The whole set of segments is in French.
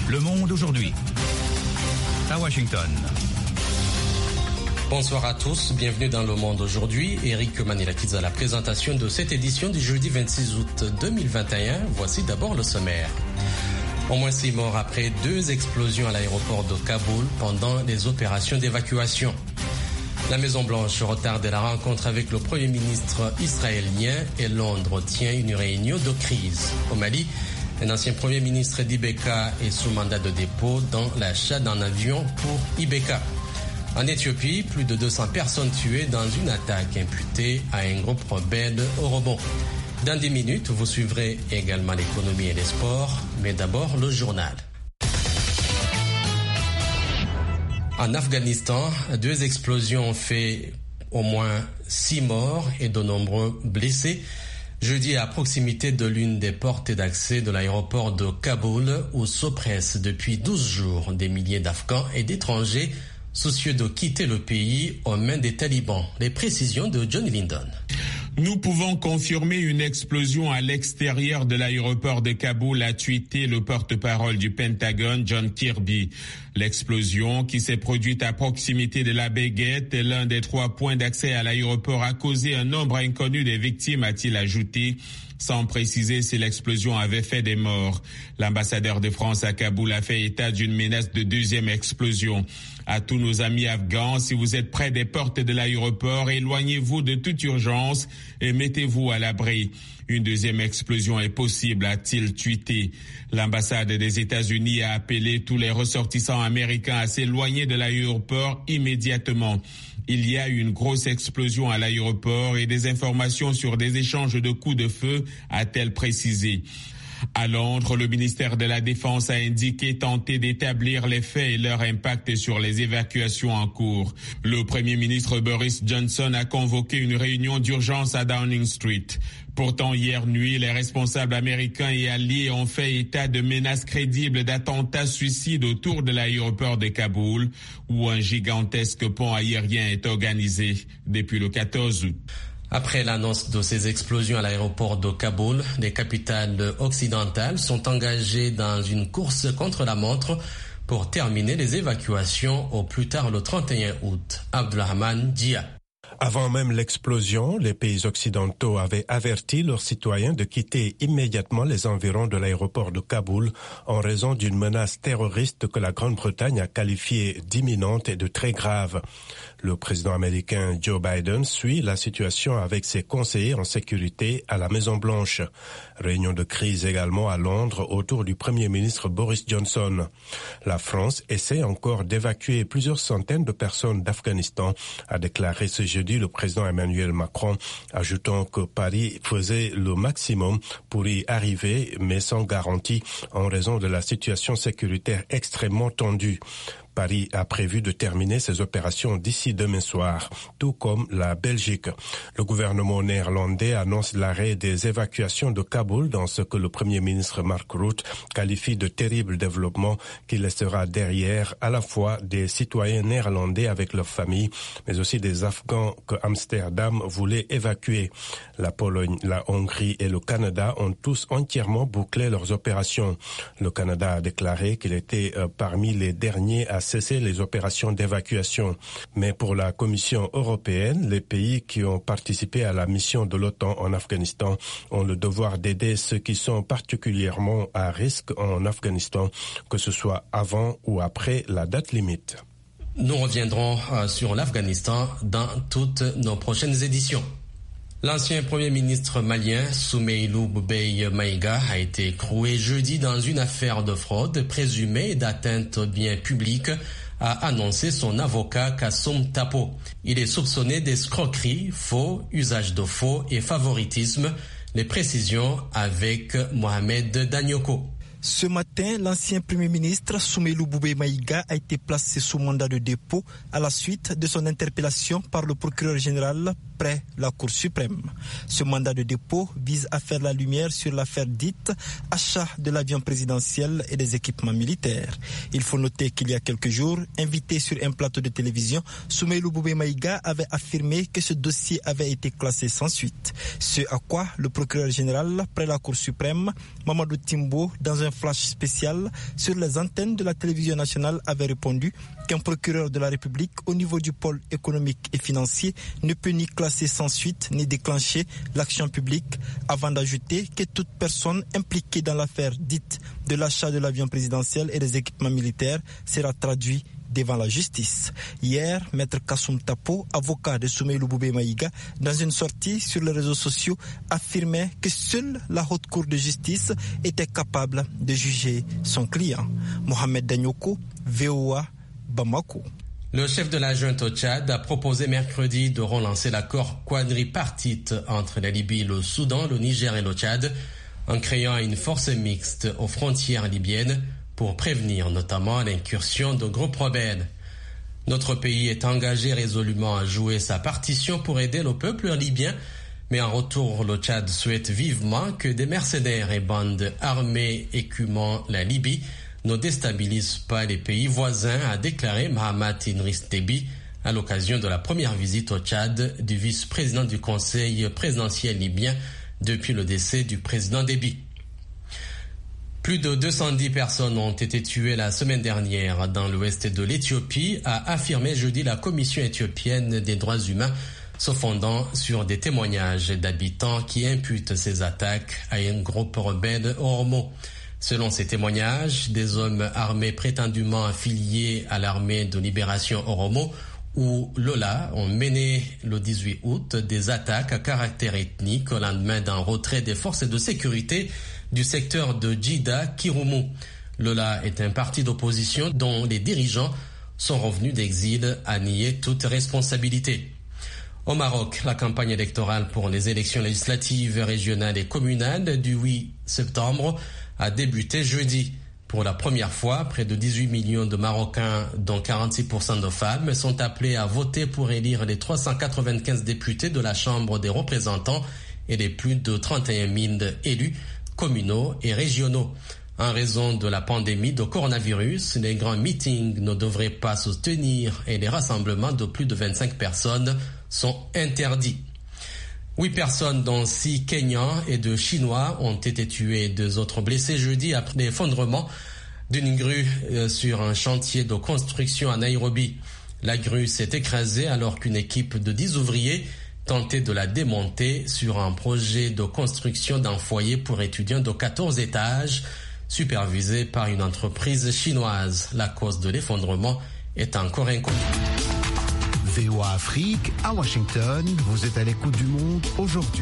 Le Monde aujourd'hui. À Washington. Bonsoir à tous, bienvenue dans Le Monde aujourd'hui. Eric Manilakis à la présentation de cette édition du jeudi 26 août 2021. Voici d'abord le sommaire. Au moins 6 morts après 2 explosions à l'aéroport de Kaboul pendant les opérations d'évacuation. La Maison-Blanche retarde la rencontre avec le Premier ministre israélien et Londres tient une réunion de crise. Au Mali, un ancien Premier ministre d'Ibeka est sous mandat de dépôt dans l'achat d'un avion pour Ibeka. En Éthiopie, plus de 200 personnes tuées dans une attaque imputée à un groupe rebelle au rebond. Dans 10 minutes, vous suivrez également l'économie et les sports, mais d'abord le journal. En Afghanistan, 2 explosions ont fait au moins 6 morts et de nombreux blessés. Jeudi, à proximité de l'une des portes d'accès de l'aéroport de Kaboul, où s'oppressent depuis 12 jours des milliers d'Afghans et d'étrangers soucieux de quitter le pays aux mains des talibans. Les précisions de John Lyndon. Nous pouvons confirmer une explosion à l'extérieur de l'aéroport de Kaboul, a tweeté le porte-parole du Pentagone, John Kirby. L'explosion, qui s'est produite à proximité de la Baguette, l'un des 3 points d'accès à l'aéroport, a causé un nombre inconnu de victimes, a-t-il ajouté, sans préciser si l'explosion avait fait des morts. L'ambassadeur de France à Kaboul a fait état d'une menace de 2e explosion. À tous nos amis afghans, si vous êtes près des portes de l'aéroport, éloignez-vous de toute urgence et mettez-vous à l'abri. Une 2e explosion est possible, a-t-il tweeté. L'ambassade des États-Unis a appelé tous les ressortissants américains à s'éloigner de l'aéroport immédiatement. Il y a eu une grosse explosion à l'aéroport et des informations sur des échanges de coups de feu, a-t-elle précisé. À Londres, le ministère de la Défense a indiqué tenter d'établir les faits et leur impact sur les évacuations en cours. Le Premier ministre Boris Johnson a convoqué une réunion d'urgence à Downing Street. Pourtant, hier nuit, les responsables américains et alliés ont fait état de menaces crédibles d'attentats suicides autour de l'aéroport de Kaboul, où un gigantesque pont aérien est organisé depuis le 14 août. Après l'annonce de ces explosions à l'aéroport de Kaboul, les capitales occidentales sont engagées dans une course contre la montre pour terminer les évacuations au plus tard le 31 août. Abdulrahman Dia. Avant même l'explosion, les pays occidentaux avaient averti leurs citoyens de quitter immédiatement les environs de l'aéroport de Kaboul en raison d'une menace terroriste que la Grande-Bretagne a qualifiée d'imminente et de très grave. Le président américain Joe Biden suit la situation avec ses conseillers en sécurité à la Maison-Blanche. Réunion de crise également à Londres autour du Premier ministre Boris Johnson. La France essaie encore d'évacuer plusieurs centaines de personnes d'Afghanistan, a déclaré ce jeudi le président Emmanuel Macron, ajoutant que Paris faisait le maximum pour y arriver, mais sans garantie en raison de la situation sécuritaire extrêmement tendue. Paris a prévu de terminer ses opérations d'ici demain soir, tout comme la Belgique. Le gouvernement néerlandais annonce l'arrêt des évacuations de Kaboul dans ce que le Premier ministre Mark Rutte qualifie de terrible développement qui laissera derrière à la fois des citoyens néerlandais avec leurs familles, mais aussi des Afghans que Amsterdam voulait évacuer. La Pologne, la Hongrie et le Canada ont tous entièrement bouclé leurs opérations. Le Canada a déclaré qu'il était parmi les derniers à cesser les opérations d'évacuation. Mais pour la Commission européenne, les pays qui ont participé à la mission de l'OTAN en Afghanistan ont le devoir d'aider ceux qui sont particulièrement à risque en Afghanistan, que ce soit avant ou après la date limite. Nous reviendrons sur l'Afghanistan dans toutes nos prochaines éditions. L'ancien Premier ministre malien Soumeylou Boubèye Maïga a été écroué jeudi dans une affaire de fraude présumée d'atteinte aux biens publics, a annoncé son avocat Kassoum Tapo. Il est soupçonné d'escroquerie, faux, usage de faux et favoritisme. Les précisions avec Mohamed Danyoko. Ce matin, l'ancien Premier ministre Soumeylou Boubèye Maïga a été placé sous mandat de dépôt à la suite de son interpellation par le procureur général près la Cour suprême. Ce mandat de dépôt vise à faire la lumière sur l'affaire dite achat de l'avion présidentiel et des équipements militaires. Il faut noter qu'il y a quelques jours, invité sur un plateau de télévision, Soumeylou Boubé Maïga avait affirmé que ce dossier avait été classé sans suite. Ce à quoi le procureur général près la Cour suprême, Mamadou Timbo, dans un flash spécial sur les antennes de la télévision nationale, avait répondu qu'un procureur de la République au niveau du pôle économique et financier ne peut ni classer sans suite ni déclencher l'action publique, avant d'ajouter que toute personne impliquée dans l'affaire dite de l'achat de l'avion présidentiel et des équipements militaires sera traduite devant la justice. Hier, Maître Kassoum Tapo, avocat de Soumeylou Boubé Maïga, dans une sortie sur les réseaux sociaux, affirmait que seule la Haute Cour de justice était capable de juger son client. Mohamed Danyoko, VOA, Bamako. Le chef de la junte au Tchad a proposé mercredi de relancer l'accord quadripartite entre la Libye, le Soudan, le Niger et le Tchad, en créant une force mixte aux frontières libyennes pour prévenir notamment l'incursion de groupes rebelles. Notre pays est engagé résolument à jouer sa partition pour aider le peuple libyen, mais en retour, le Tchad souhaite vivement que des mercenaires et bandes armées écumant la Libye ne déstabilisent pas les pays voisins, a déclaré Mahamat Idriss Déby à l'occasion de la première visite au Tchad du vice-président du Conseil présidentiel libyen depuis le décès du président Déby. Plus de 210 personnes ont été tuées la semaine dernière dans l'ouest de l'Éthiopie, a affirmé jeudi la Commission éthiopienne des droits humains, se fondant sur des témoignages d'habitants qui imputent ces attaques à un groupe rebelle Oromo. Selon ces témoignages, des hommes armés prétendument affiliés à l'armée de libération Oromo ou Lola ont mené le 18 août des attaques à caractère ethnique au lendemain d'un retrait des forces de sécurité du secteur de Djida Kirumu. Lola est un parti d'opposition dont les dirigeants sont revenus d'exil à nier toute responsabilité. Au Maroc, la campagne électorale pour les élections législatives régionales et communales du 8 septembre a débuté jeudi. Pour la première fois, près de 18 millions de Marocains, dont 46% de femmes, sont appelés à voter pour élire les 395 députés de la Chambre des représentants et les plus de 31 000 élus communaux et régionaux. En raison de la pandémie de coronavirus, les grands meetings ne devraient pas se tenir et les rassemblements de plus de 25 personnes sont interdits. 8 personnes, dont 6 Kenyans et 2 Chinois, ont été tuées et 2 autres blessés jeudi après l'effondrement d'une grue sur un chantier de construction à Nairobi. La grue s'est écrasée alors qu'une équipe de 10 ouvriers tentait de la démonter sur un projet de construction d'un foyer pour étudiants de 14 étages, supervisé par une entreprise chinoise. La cause de l'effondrement est encore inconnue. VOA Afrique, à Washington, vous êtes à l'écoute du monde aujourd'hui.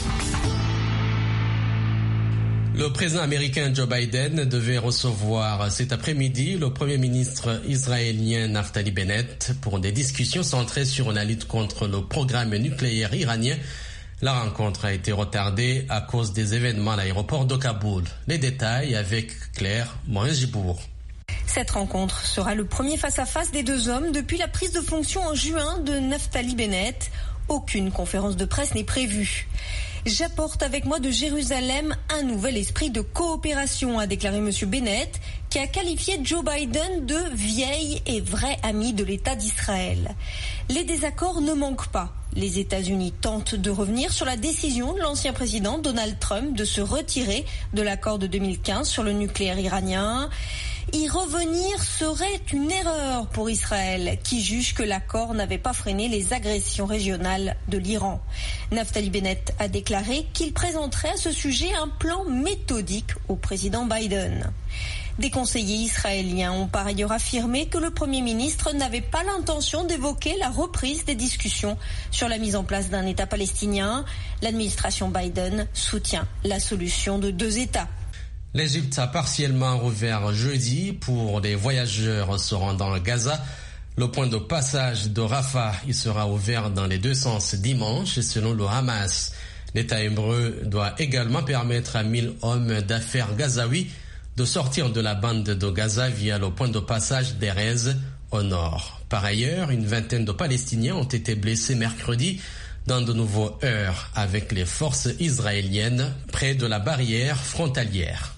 Le président américain Joe Biden devait recevoir cet après-midi le premier ministre israélien Naftali Bennett pour des discussions centrées sur la lutte contre le programme nucléaire iranien. La rencontre a été retardée à cause des événements à l'aéroport de Kaboul. Les détails avec Claire Morin-Gibourg. Cette rencontre sera le premier face-à-face des deux hommes depuis la prise de fonction en juin de Naftali Bennett. Aucune conférence de presse n'est prévue. J'apporte avec moi de Jérusalem un nouvel esprit de coopération, a déclaré M. Bennett, qui a qualifié Joe Biden de vieil et vrai ami de l'État d'Israël. Les désaccords ne manquent pas. Les États-Unis tentent de revenir sur la décision de l'ancien président Donald Trump de se retirer de l'accord de 2015 sur le nucléaire iranien. Y revenir serait une erreur pour Israël, qui juge que l'accord n'avait pas freiné les agressions régionales de l'Iran. Naftali Bennett a déclaré qu'il présenterait à ce sujet un plan méthodique au président Biden. Des conseillers israéliens ont par ailleurs affirmé que le Premier ministre n'avait pas l'intention d'évoquer la reprise des discussions sur la mise en place d'un État palestinien. L'administration Biden soutient la solution de 2 États. L'Égypte a partiellement rouvert jeudi pour les voyageurs se rendant à Gaza. Le point de passage de Rafah y sera ouvert dans les 2 sens dimanche, selon le Hamas. L'État hébreu doit également permettre à 1000 hommes d'affaires gazaouis de sortir de la bande de Gaza via le point de passage d'Erez au nord. Par ailleurs, une vingtaine de Palestiniens ont été blessés mercredi dans de nouveaux heurts avec les forces israéliennes près de la barrière frontalière.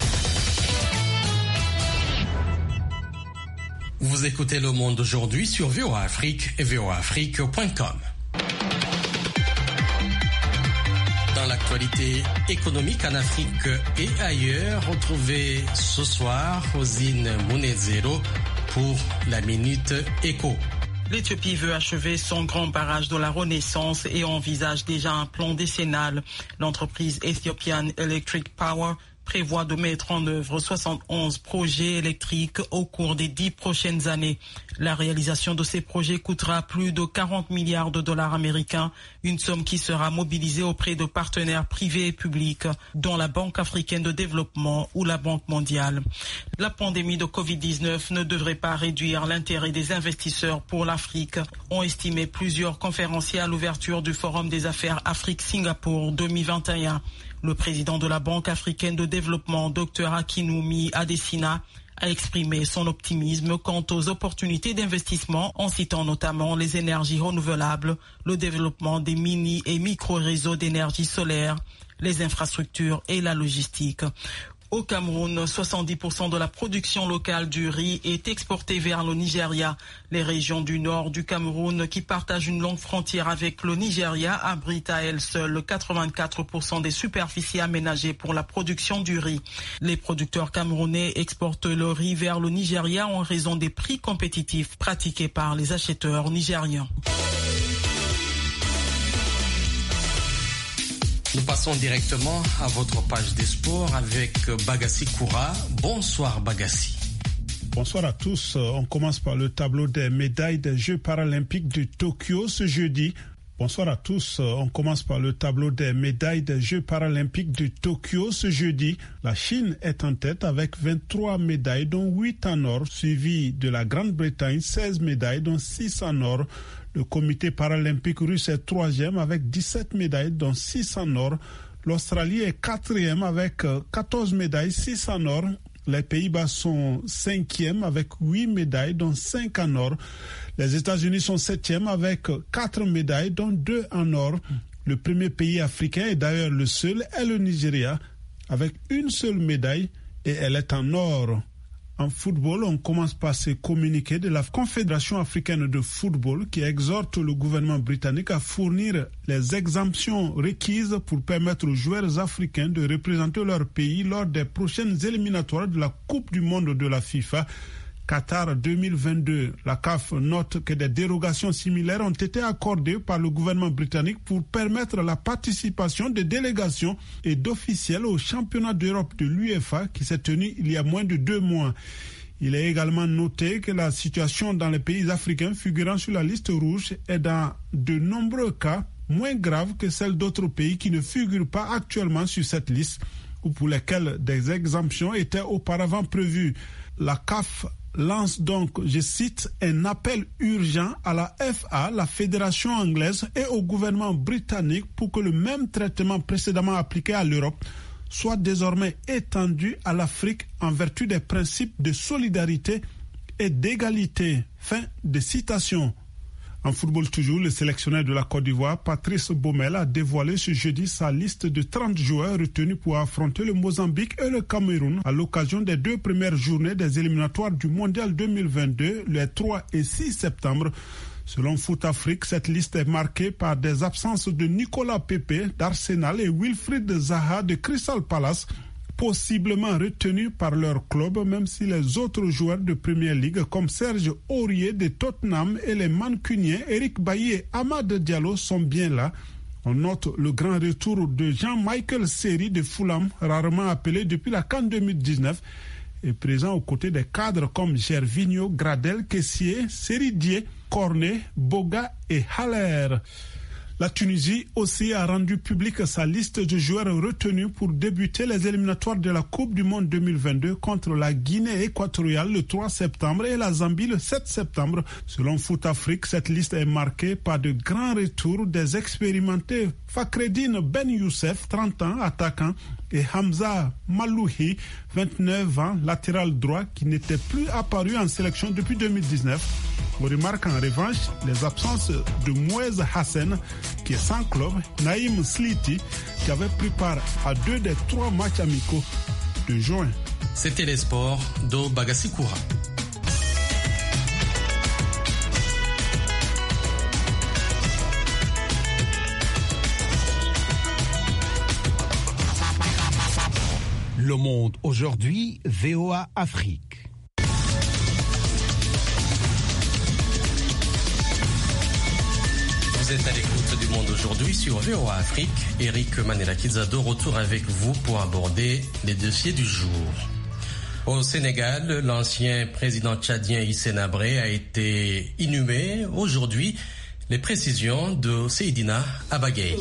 Vous écoutez Le Monde aujourd'hui sur VOA Afrique et voaafrique.com. Dans l'actualité économique en Afrique et ailleurs, retrouvez ce soir Rosine Munezero pour la Minute Éco. L'Éthiopie veut achever son grand barrage de la Renaissance et envisage déjà un plan décennal. L'entreprise Ethiopian Electric Power prévoit de mettre en œuvre 71 projets électriques au cours des 10 prochaines années. La réalisation de ces projets coûtera plus de 40 milliards de dollars américains, une somme qui sera mobilisée auprès de partenaires privés et publics, dont la Banque africaine de développement ou la Banque mondiale. La pandémie de Covid-19 ne devrait pas réduire l'intérêt des investisseurs pour l'Afrique, ont estimé plusieurs conférenciers à l'ouverture du Forum des affaires Afrique-Singapour 2021. Le président de la Banque africaine de développement, Dr Akinwumi Adesina, a exprimé son optimisme quant aux opportunités d'investissement en citant notamment les énergies renouvelables, le développement des mini- et micro-réseaux d'énergie solaire, les infrastructures et la logistique. Au Cameroun, 70% de la production locale du riz est exportée vers le Nigeria. Les régions du nord du Cameroun, qui partagent une longue frontière avec le Nigeria, abritent à elles seules 84% des superficies aménagées pour la production du riz. Les producteurs camerounais exportent le riz vers le Nigeria en raison des prix compétitifs pratiqués par les acheteurs nigérians. Nous passons directement à votre page des sports avec Bagassi Koura. Bonsoir Bagassi. Bonsoir à tous. On commence par le tableau des médailles des Jeux paralympiques de Tokyo ce jeudi. Bonsoir à tous. On commence par le tableau des médailles des Jeux paralympiques de Tokyo ce jeudi. La Chine est en tête avec 23 médailles, dont 8 en or, suivi de la Grande-Bretagne, 16 médailles, dont 6 en or. Le comité paralympique russe est 3e avec 17 médailles, dont 6 en or. L'Australie est 4e avec 14 médailles, 6 en or. Les Pays-Bas sont 5e avec 8 médailles, dont 5 en or. Les États-Unis sont 7e avec 4 médailles, dont 2 en or. Le premier pays africain, et d'ailleurs le seul, est le Nigeria, avec une seule médaille, et elle est en or. En football, on commence par ces communiqués de la Confédération africaine de football qui exhorte le gouvernement britannique à fournir les exemptions requises pour permettre aux joueurs africains de représenter leur pays lors des prochaines éliminatoires de la Coupe du monde de la FIFA Qatar 2022. La CAF note que des dérogations similaires ont été accordées par le gouvernement britannique pour permettre la participation des délégations et d'officiels au championnat d'Europe de l'UEFA qui s'est tenu il y a moins de 2 mois. Il est également noté que la situation dans les pays africains figurant sur la liste rouge est dans de nombreux cas moins grave que celle d'autres pays qui ne figurent pas actuellement sur cette liste ou pour lesquels des exemptions étaient auparavant prévues. La CAF lance donc, je cite, un appel urgent à la FA, la fédération anglaise et au gouvernement britannique pour que le même traitement précédemment appliqué à l'Europe soit désormais étendu à l'Afrique en vertu des principes de solidarité et d'égalité. Fin de citation. En football toujours, le sélectionneur de la Côte d'Ivoire, Patrice Baumel, a dévoilé ce jeudi sa liste de 30 joueurs retenus pour affronter le Mozambique et le Cameroun à l'occasion des 2 premières journées des éliminatoires du Mondial 2022, les 3 et 6 septembre. Selon Foot Afrique, cette liste est marquée par des absences de Nicolas Pepe d'Arsenal et Wilfried Zaha de Crystal Palace, possiblement retenus par leur club, même si les autres joueurs de Premier League comme Serge Aurier de Tottenham et les Mancuniens Eric Bailly et Amad Diallo sont bien là. On note le grand retour de Jean-Michel Seri de Fulham, rarement appelé depuis la CAN 2019, et présent aux côtés des cadres comme Gervinho, Gradel, Kessié, Seridier, Cornet, Boga et Haller. La Tunisie aussi a rendu publique sa liste de joueurs retenus pour débuter les éliminatoires de la Coupe du Monde 2022 contre la Guinée équatoriale le 3 septembre et la Zambie le 7 septembre. Selon Foot Afrique, cette liste est marquée par de grands retours des expérimentés Fakhreddine Ben Youssef, 30 ans, attaquant, et Hamza Malouhi, 29 ans, latéral droit, qui n'était plus apparu en sélection depuis 2019. On remarque en revanche les absences de Mouez Hassan, qui est sans club, Naïm Sliti, qui avait pris part à 2 des 3 matchs amicaux de juin. C'était les sports de Bagasikoura. Le Monde aujourd'hui, VOA Afrique. Vous êtes à l'écoute du Monde aujourd'hui sur VOA Afrique. Eric Manelakiza de retour avec vous pour aborder les dossiers du jour. Au Sénégal, l'ancien président tchadien Hissène Habré a été inhumé aujourd'hui. Les précisions de Seydina Abagay.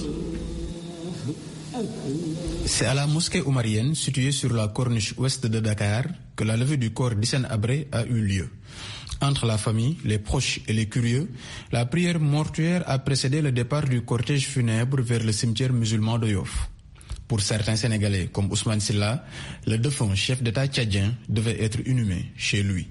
C'est à la mosquée omarienne située sur la corniche ouest de Dakar que la levée du corps d'Hissène Habré a eu lieu. Entre la famille, les proches et les curieux, la prière mortuaire a précédé le départ du cortège funèbre vers le cimetière musulman de Yoff. Pour certains Sénégalais, comme Ousmane Sylla, le défunt chef d'État tchadien devait être inhumé chez lui.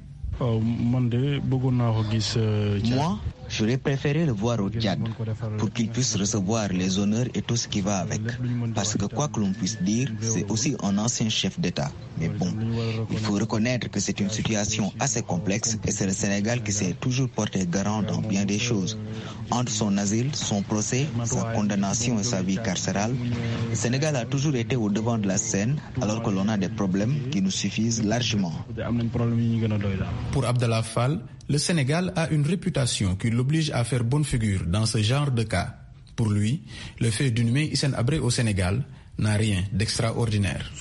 Moi, j'aurais préféré le voir au Tchad pour qu'il puisse recevoir les honneurs et tout ce qui va avec. Parce que quoi que l'on puisse dire, c'est aussi un ancien chef d'État. Mais bon, il faut reconnaître que c'est une situation assez complexe et c'est le Sénégal qui s'est toujours porté garant dans bien des choses. Entre son asile, son procès, sa condamnation et sa vie carcérale, le Sénégal a toujours été au devant de la scène alors que l'on a des problèmes qui nous suffisent largement. Pour Abdallah Fall, le Sénégal a une réputation qui l'oblige à faire bonne figure dans ce genre de cas. Pour lui, le fait d'inhumer Hissène Habré au Sénégal n'a rien d'extraordinaire.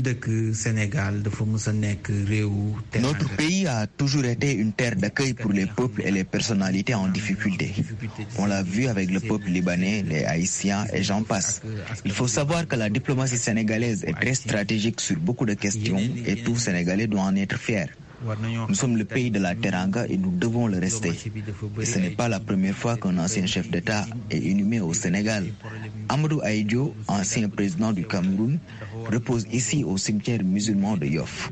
Notre pays a toujours été une terre d'accueil pour les peuples et les personnalités en difficulté. On l'a vu avec le peuple libanais, les Haïtiens et j'en passe. Il faut savoir que la diplomatie sénégalaise est très stratégique sur beaucoup de questions et tout Sénégalais doit en être fier. Nous sommes le pays de la Teranga et nous devons le rester. Et ce n'est pas la première fois qu'un ancien chef d'État est inhumé au Sénégal. Amadou Ahidjo, ancien président du Cameroun, repose ici au cimetière musulman de Yoff.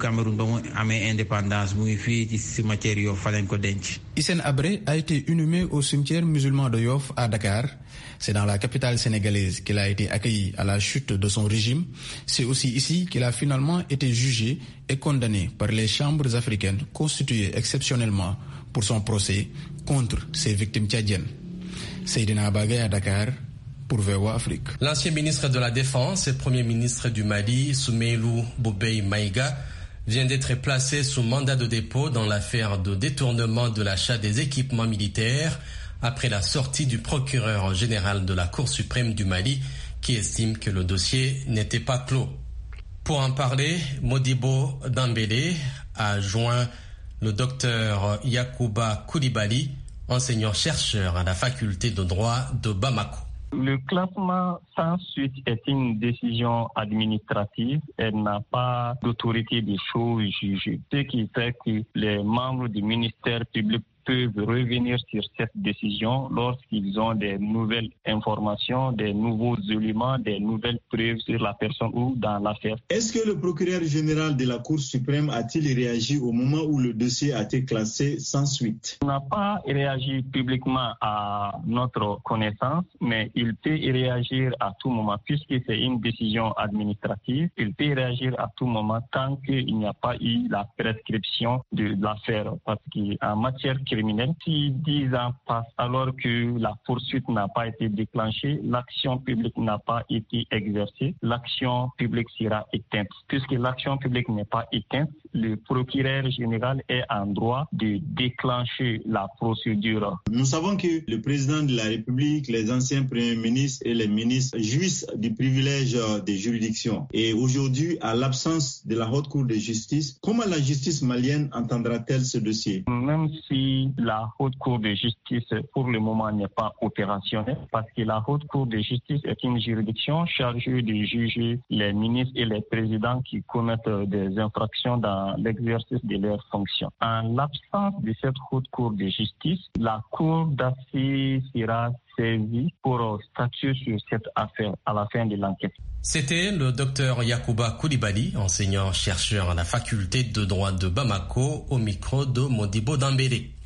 Hissène Habré a été inhumé au cimetière musulman de Yoff à Dakar. C'est dans la capitale sénégalaise qu'il a été accueilli à la chute de son régime. C'est aussi ici qu'il a finalement été jugé et condamné par les chambres africaines constituées exceptionnellement pour son procès contre ses victimes tchadiennes. Seydina Abagay à Dakar pour VOA Afrique. L'ancien ministre de la Défense et premier ministre du Mali, Soumeylou Boubèye Maïga, vient d'être placé sous mandat de dépôt dans l'affaire de détournement de l'achat des équipements militaires après la sortie du procureur général de la Cour suprême du Mali qui estime que le dossier n'était pas clos. Pour en parler, Modibo Dambélé a joint le docteur Yacouba Koulibaly, enseignant-chercheur à la faculté de droit de Bamako. Le classement sans suite est une décision administrative. Elle n'a pas d'autorité de choses jugées. Ce qui fait que les membres du ministère public peuvent revenir sur cette décision lorsqu'ils ont des nouvelles informations, des nouveaux éléments, des nouvelles preuves sur la personne ou dans l'affaire. Est-ce que le procureur général de la Cour suprême a-t-il réagi au moment où le dossier a été classé sans suite? Il n'a pas réagi publiquement à notre connaissance, mais il peut réagir à tout moment puisque c'est une décision administrative. Il peut réagir à tout moment tant qu'il n'y a pas eu la prescription de l'affaire. Parce qu'en matière criminelle, si 10 ans passent alors que la poursuite n'a pas été déclenchée, l'action publique n'a pas été exercée, l'action publique sera éteinte. Puisque l'action publique n'est pas éteinte, le procureur général est en droit de déclencher la procédure. Nous savons que le président de la République, les anciens premiers ministres et les ministres jouissent du privilège des juridictions. Et aujourd'hui, à l'absence de la Haute Cour de justice, comment la justice malienne entendra-t-elle ce dossier? Même si la Haute Cour de justice, pour le moment, n'est pas opérationnelle, parce que la Haute Cour de justice est une juridiction chargée de juger les ministres et les présidents qui commettent des infractions dans l'exercice de leurs fonctions. En l'absence de cette Haute Cour de justice, la Cour d'assises sera saisie pour statuer sur cette affaire à la fin de l'enquête. C'était le docteur Yacouba Koulibaly, enseignant-chercheur à la faculté de droit de Bamako, au micro de Modibo Dambélé.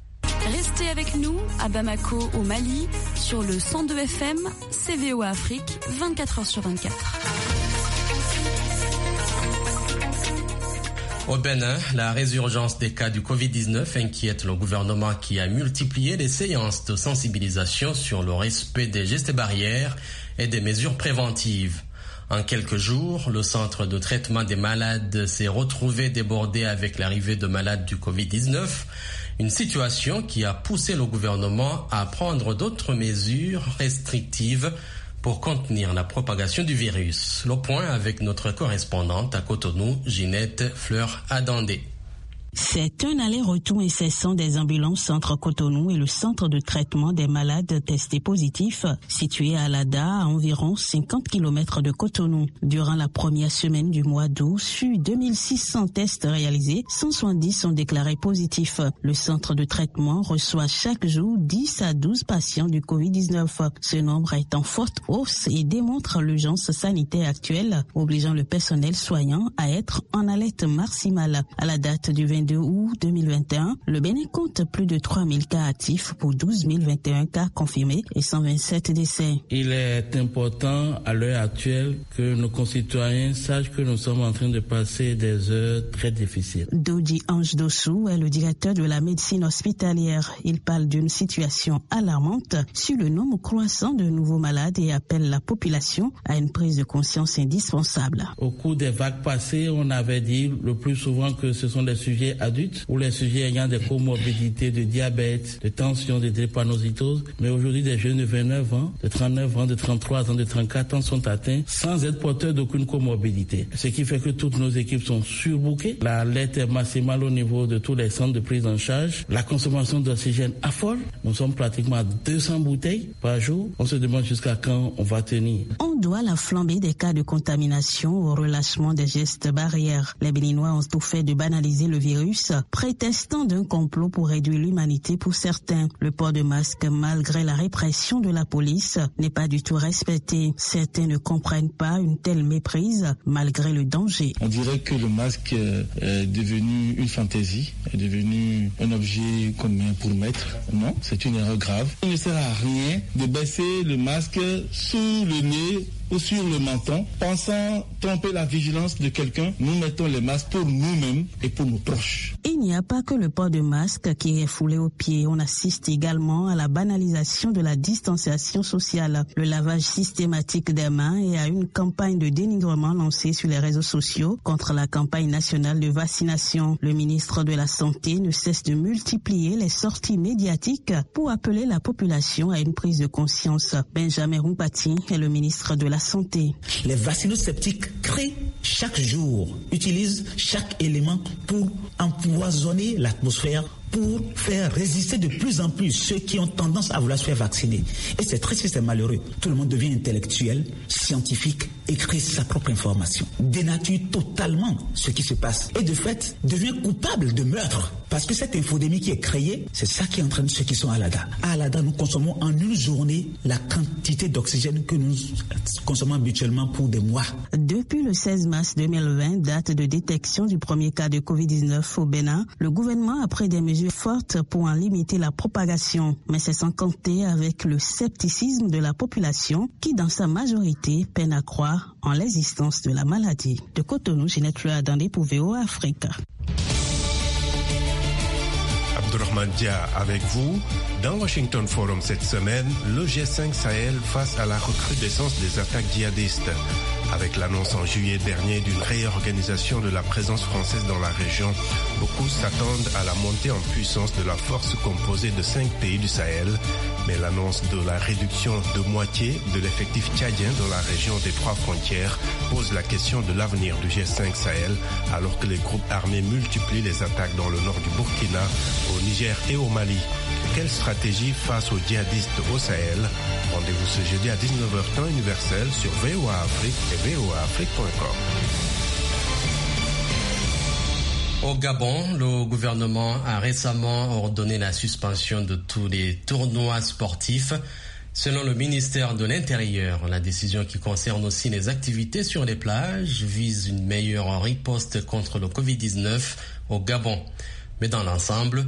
Restez avec nous à Bamako au Mali sur le 102 FM, CVOA Afrique, 24h sur 24. Au Bénin, la résurgence des cas du Covid-19 inquiète le gouvernement qui a multiplié les séances de sensibilisation sur le respect des gestes barrières et des mesures préventives. En quelques jours, le centre de traitement des malades s'est retrouvé débordé avec l'arrivée de malades du Covid-19, une situation qui a poussé le gouvernement à prendre d'autres mesures restrictives pour contenir la propagation du virus. Le point avec notre correspondante à Cotonou, Ginette Fleur-Adandé. C'est un aller-retour incessant des ambulances entre Cotonou et le centre de traitement des malades testés positifs, situé à Alada, à environ 50 km de Cotonou. Durant la première semaine du mois d'août, sur 2600 tests réalisés, 170 sont déclarés positifs. Le centre de traitement reçoit chaque jour 10 à 12 patients du Covid-19. Ce nombre est en forte hausse et démontre l'urgence sanitaire actuelle, obligeant le personnel soignant à être en alerte maximale. À la date du 22 août 2021, le Bénin compte plus de 3000 cas actifs pour 12 021 cas confirmés et 127 décès. Il est important à l'heure actuelle que nos concitoyens sachent que nous sommes en train de passer des heures très difficiles. Dodi Ange Dossou est le directeur de la médecine hospitalière. Il parle d'une situation alarmante sur le nombre croissant de nouveaux malades et appelle la population à une prise de conscience indispensable. Au cours des vagues passées, on avait dit le plus souvent que ce sont des sujets adultes ou les sujets ayant des comorbidités de diabète, de tension, de drépanocytose. Mais aujourd'hui, des jeunes de 29 ans, de 39 ans, de 33 ans, de 34 ans sont atteints sans être porteurs d'aucune comorbidité. Ce qui fait que toutes nos équipes sont surbookées. L'alerte est maximale au niveau de tous les centres de prise en charge. La consommation d'oxygène affole. Nous sommes pratiquement à 200 bouteilles par jour. On se demande jusqu'à quand on va tenir. On doit la flambée des cas de contamination au relâchement des gestes barrières. Les Béninois ont tout fait de banaliser le virus, prétextant d'un complot pour réduire l'humanité pour certains. Le port de masque, malgré la répression de la police, n'est pas du tout respecté. Certains ne comprennent pas une telle méprise, malgré le danger. On dirait que le masque est devenu une fantaisie, est devenu un objet qu'on met pour mettre. Non, c'est une erreur grave. Il ne sert à rien de baisser le masque sous le nez ou sur le menton, pensant tromper la vigilance de quelqu'un. Nous mettons les masques pour nous-mêmes et pour nos proches. Il n'y a pas que le port de masque qui est foulé aux pieds. On assiste également à la banalisation de la distanciation sociale, le lavage systématique des mains et à une campagne de dénigrement lancée sur les réseaux sociaux contre la campagne nationale de vaccination. Le ministre de la Santé ne cesse de multiplier les sorties médiatiques pour appeler la population à une prise de conscience. Benjamin Rumpati est le ministre de la Santé. Les vaccinosceptiques créent chaque jour, utilisent chaque élément pour empoisonner l'atmosphère, pour faire résister de plus en plus ceux qui ont tendance à vouloir se faire vacciner. Et c'est triste, c'est malheureux. Tout le monde devient intellectuel, scientifique, et crée sa propre information. Dénature totalement ce qui se passe. Et de fait, devient coupable de meurtre. Parce que cette infodémie qui est créée, c'est ça qui entraîne ceux qui sont à Alada. À Alada, nous consommons en une journée la quantité d'oxygène que nous consommons habituellement pour des mois. Depuis le 16 mars 2020, date de détection du premier cas de Covid-19 au Bénin, le gouvernement a pris des mesures fortes pour en limiter la propagation. Mais c'est sans compter avec le scepticisme de la population qui, dans sa majorité, peine à croire en l'existence de la maladie. De Cotonou, Ginette Fleur-Adandé pour VOA Afrique. Abdourahmane Dia avec vous. Dans Washington Forum cette semaine, le G5 Sahel face à la recrudescence des attaques djihadistes. Avec l'annonce en juillet dernier d'une réorganisation de la présence française dans la région, beaucoup s'attendent à la montée en puissance de la force composée de 5 pays du Sahel. Mais l'annonce de la réduction de moitié de l'effectif tchadien dans la région des 3 frontières pose la question de l'avenir du G5 Sahel, alors que les groupes armés multiplient les attaques dans le nord du Burkina, au Niger et au Mali. Quelle stratégie face aux djihadistes au Sahel? Rendez-vous ce jeudi à 19h temps universel sur VOA Afrique et voaafrique.com. Au Gabon, le gouvernement a récemment ordonné la suspension de tous les tournois sportifs. Selon le ministère de l'Intérieur, la décision qui concerne aussi les activités sur les plages vise une meilleure riposte contre le Covid-19 au Gabon. Mais dans l'ensemble,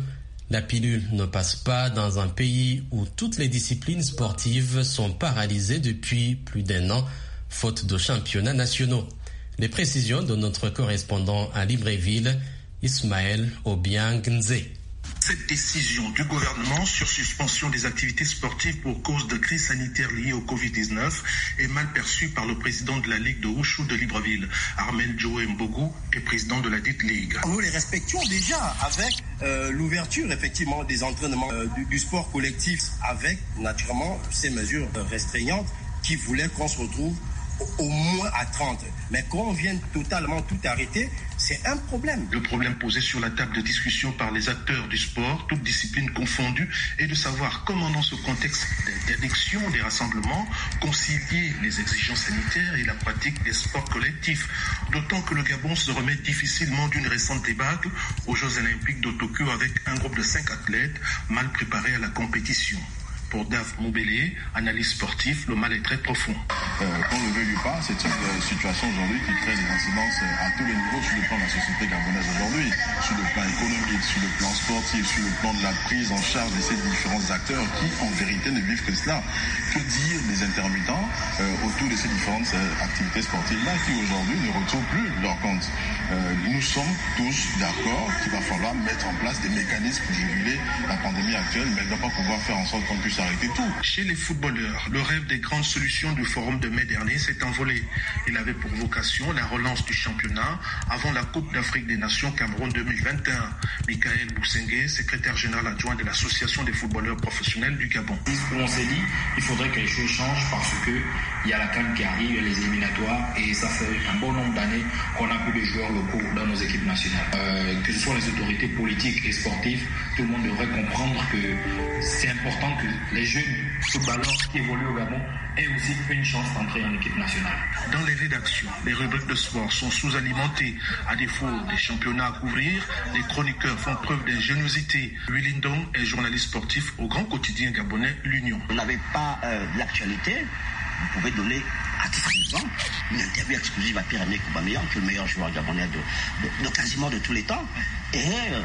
La pilule ne passe pas dans un pays où toutes les disciplines sportives sont paralysées depuis plus d'1 an, faute de championnats nationaux. Les précisions de notre correspondant à Libreville, Ismaël Obiang-Nze. Cette décision du gouvernement sur suspension des activités sportives pour cause de crise sanitaire liée au Covid-19 est mal perçue par le président de la Ligue de Wushu de Libreville. Armel Joe Mbogu est président de la dite Ligue. Nous les respections déjà avec l'ouverture effectivement des entraînements du sport collectif, avec naturellement ces mesures restreignantes qui voulaient qu'on se retrouve au moins à 30. Mais quand on vient totalement tout arrêter, c'est un problème. Le problème posé sur la table de discussion par les acteurs du sport, toutes disciplines confondues, est de savoir comment dans ce contexte d'interdiction des rassemblements, concilier les exigences sanitaires et la pratique des sports collectifs. D'autant que le Gabon se remet difficilement d'une récente débâcle aux Jeux Olympiques de Tokyo avec un groupe de 5 athlètes mal préparés à la compétition. Pour Dave Moubélé, analyse sportif, le mal est très profond. Qu'on le veuille ou pas, c'est une situation aujourd'hui qui crée des incidences à tous les niveaux sur le plan de la société gabonaise aujourd'hui, sur le plan économique, sur le plan sportif, sur le plan de la prise en charge de ces différents acteurs qui, en vérité, ne vivent que cela. Que dire des intermittents autour de ces différentes activités sportives-là qui, aujourd'hui, ne retrouvent plus leur compte. Nous sommes tous d'accord qu'il va falloir mettre en place des mécanismes pour juguler la pandémie actuelle, mais elle ne doit pas pouvoir faire en sorte qu'on puisse arrêter tout. Chez les footballeurs, le rêve des grandes solutions du forum de mai dernier s'est envolé. Il avait pour vocation la relance du championnat avant la Coupe d'Afrique des Nations Cameroun 2021. Michael Bousengue, secrétaire général adjoint de l'Association des footballeurs professionnels du Gabon. On s'est dit qu'il faudrait que les choses changent parce qu'il y a la CAN qui arrive, il y a les éliminatoires et ça fait un bon nombre d'années qu'on a plus de joueurs locaux dans nos équipes nationales. Que ce soit les autorités politiques et sportives, tout le monde devrait comprendre que c'est important que les jeunes footballeurs qui évoluent au Gabon aient aussi une chance d'entrer en équipe nationale. Dans les rédactions, les rubriques de sport sont sous-alimentées. À défaut des championnats à couvrir, les chroniqueurs font preuve d'ingéniosité. Willy Ndong est journaliste sportif au grand quotidien gabonais L'Union. Vous n'avez pas l'actualité, vous pouvez donner à titre d'exemple une interview exclusive à Pierre-Emerick Aubameyang, qui est le meilleur joueur gabonais de quasiment de tous les temps. Et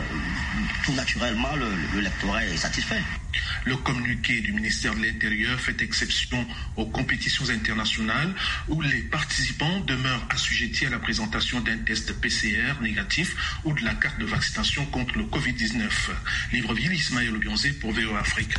tout naturellement, le lectorat est satisfait. Le communiqué du ministère de l'Intérieur fait exception aux compétitions internationales où les participants demeurent assujettis à la présentation d'un test PCR négatif ou de la carte de vaccination contre le Covid-19. Libreville, Ismaël Obiang-Nze pour VOA Afrique.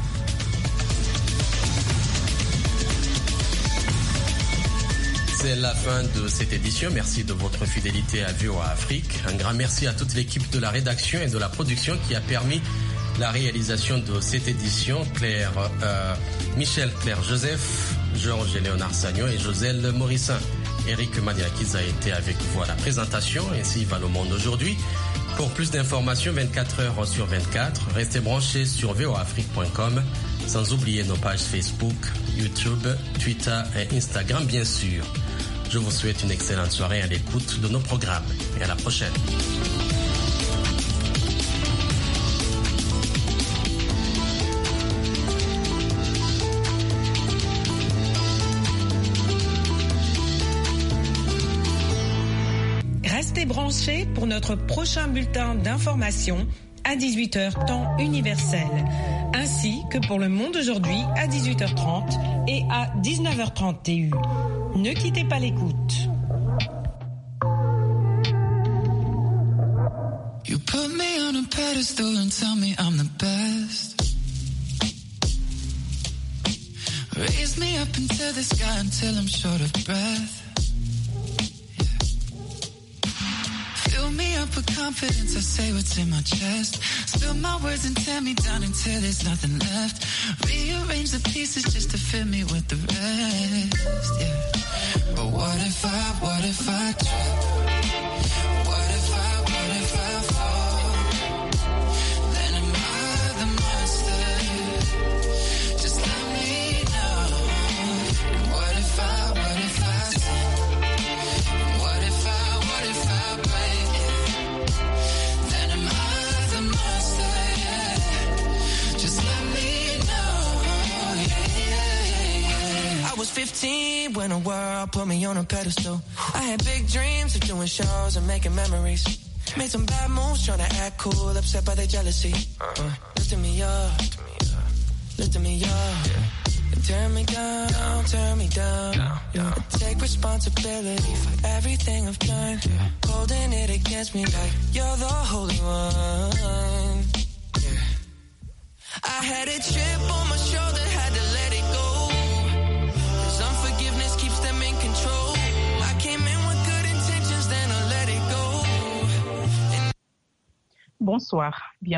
C'est la fin de cette édition. Merci de votre fidélité à VOA Afrique. Un grand merci à toute l'équipe de la rédaction et de la production qui a permis la réalisation de cette édition. Michel Claire Joseph, Georges et Léonard Sagnon et Joselle Morissin. Eric Madiakiz a été avec vous à la présentation. Ainsi va le monde aujourd'hui. Pour plus d'informations 24 heures sur 24, restez branchés sur voafrique.com, sans oublier nos pages Facebook, YouTube, Twitter et Instagram bien sûr. Je vous souhaite une excellente soirée à l'écoute de nos programmes et à la prochaine. Restez branchés pour notre prochain bulletin d'information à 18h temps universel, ainsi que pour Le Monde aujourd'hui à 18h30 et à 19h30 TU. Ne quittez pas l'écoute. You put me on a pedestal and tell me I'm the best. Raise me up into the sky until I'm short of breath. Fill me up with confidence, I say what's in my chest. Spill my words and tear me down until there's nothing left. Rearrange the pieces just to fit me with the rest, yeah. But what if I trip? What if I fall? Then am I the monster? Just let me know. What if I sin? What if I break? Then am I the monster? Yeah. Just let me know. Yeah. I was 15 when the world put me on a pedestal. I had big dreams of doing shows and making memories. Made some bad moves, tryna act cool, upset by the jealousy. Lifting me up, lifting me up. Turn me down, turn me down. Yeah. Take responsibility for everything I've done. Holding it against me like you're the holy one. Yeah. I had a chip on my shoulder, had to let it go. 'Cause unforgiveness keeps them in control. I came in with good intentions, then I let it go. Bonsoir, bienvenue.